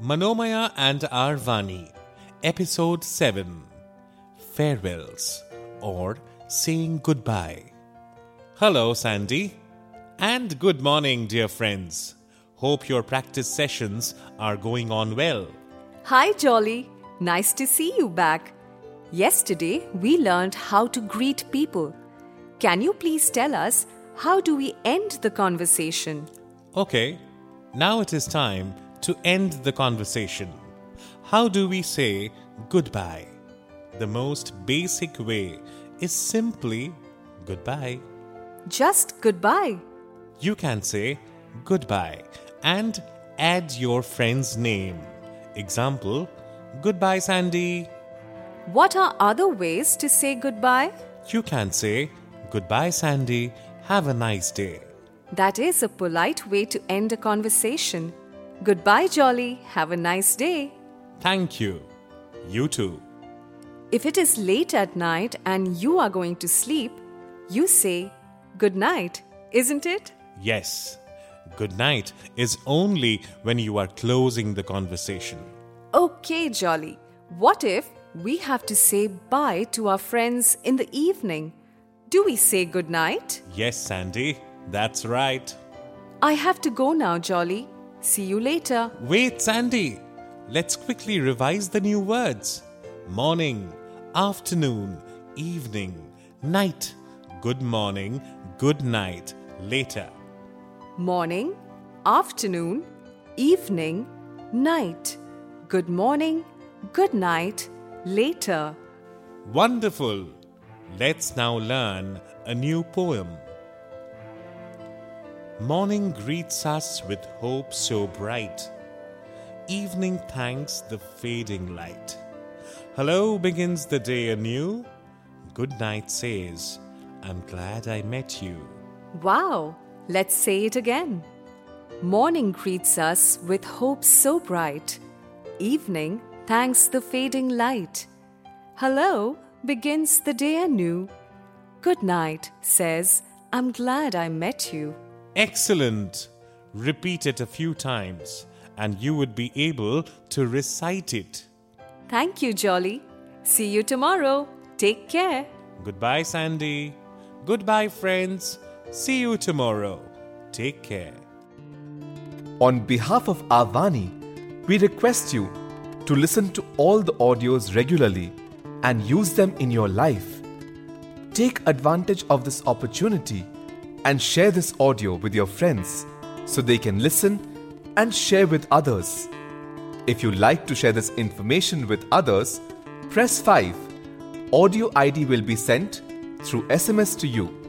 Manomaya and Arvani, Episode 7, Farewells or Saying Goodbye. Hello, Sandy. And good morning, dear friends. Hope your practice sessions are going on well. Hi, Jolly. Nice to see you back. Yesterday, we learned how to greet people. Can you please tell us how do we end the conversation? Okay, now it is time to end the conversation. How do we say goodbye? The most basic way is simply goodbye. Just goodbye. You can say goodbye and add your friend's name. Example, goodbye, Sandy. What are other ways to say goodbye? You can say goodbye, Sandy. Have a nice day. That is a polite way to end a conversation. Goodbye, Jolly. Have a nice day. Thank you. You too. If it is late at night and you are going to sleep, you say good night, isn't it? Yes. Good night is only when you are closing the conversation. Okay, Jolly. What if we have to say bye to our friends in the evening? Do we say good night? Yes, Sandy. That's right. I have to go now, Jolly. See you later. Wait, Sandy. Let's quickly revise the new words. Morning, afternoon, evening, night. Good morning, good night, later. Morning, afternoon, evening, night. Good morning, good night, later. Wonderful. Let's now learn a new poem. Morning greets us with hope so bright. Evening thanks the fading light. Hello begins the day anew. Good night says, I'm glad I met you. Wow! Let's say it again. Morning greets us with hope so bright. Evening thanks the fading light. Hello begins the day anew. Good night says, I'm glad I met you. Excellent! Repeat it a few times and you would be able to recite it. Thank you, Jolly. See you tomorrow. Take care. Goodbye, Sandy. Goodbye, friends. See you tomorrow. Take care. On behalf of Arvani, we request you to listen to all the audios regularly and use them in your life. Take advantage of this opportunity and share this audio with your friends so they can listen and share with others. If you like to share this information with others, press 5. Audio ID will be sent through SMS to you.